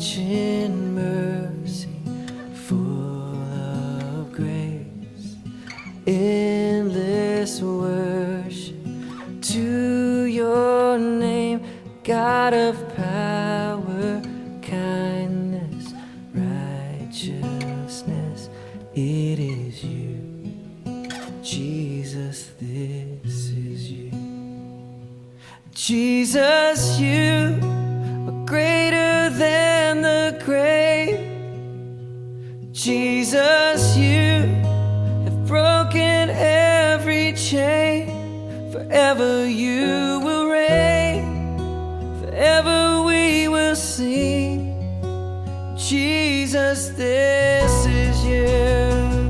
rich in mercy, full of grace, endless worship to your name, God of power, kindness, righteousness. It is you, Jesus, this is you. Jesus, you are greater than the grave. Jesus, you have broken every chain. Forever you will reign, forever we will sing. Jesus, this is you.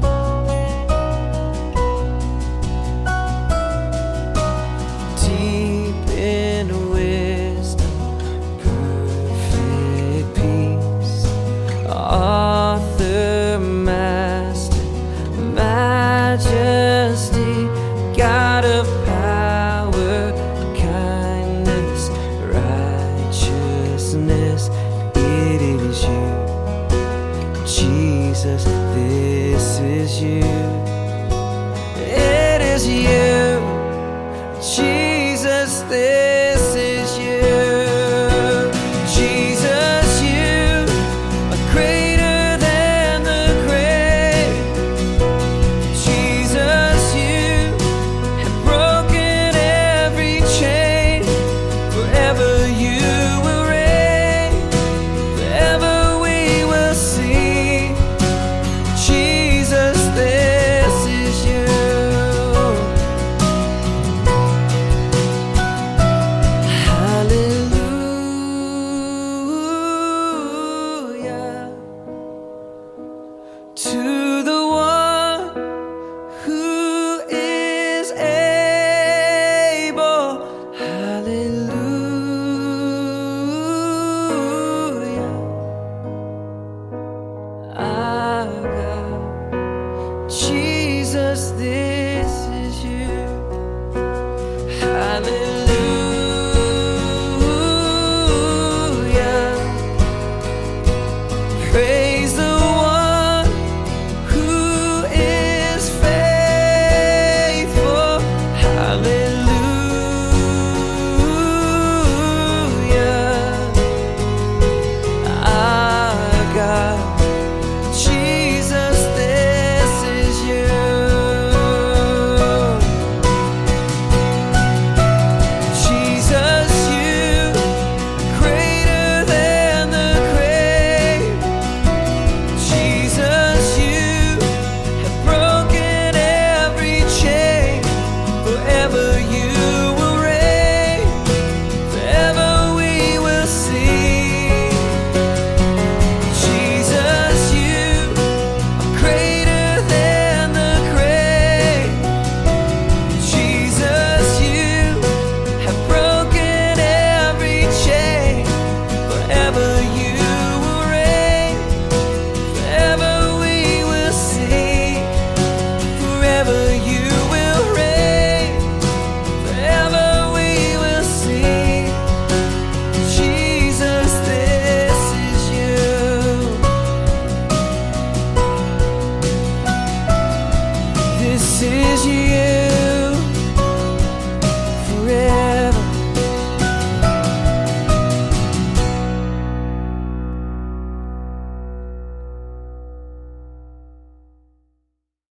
Deep in wisdom, perfect peace, author, master, majesty, God of power, kindness, righteousness. It is you, Jesus, this is you.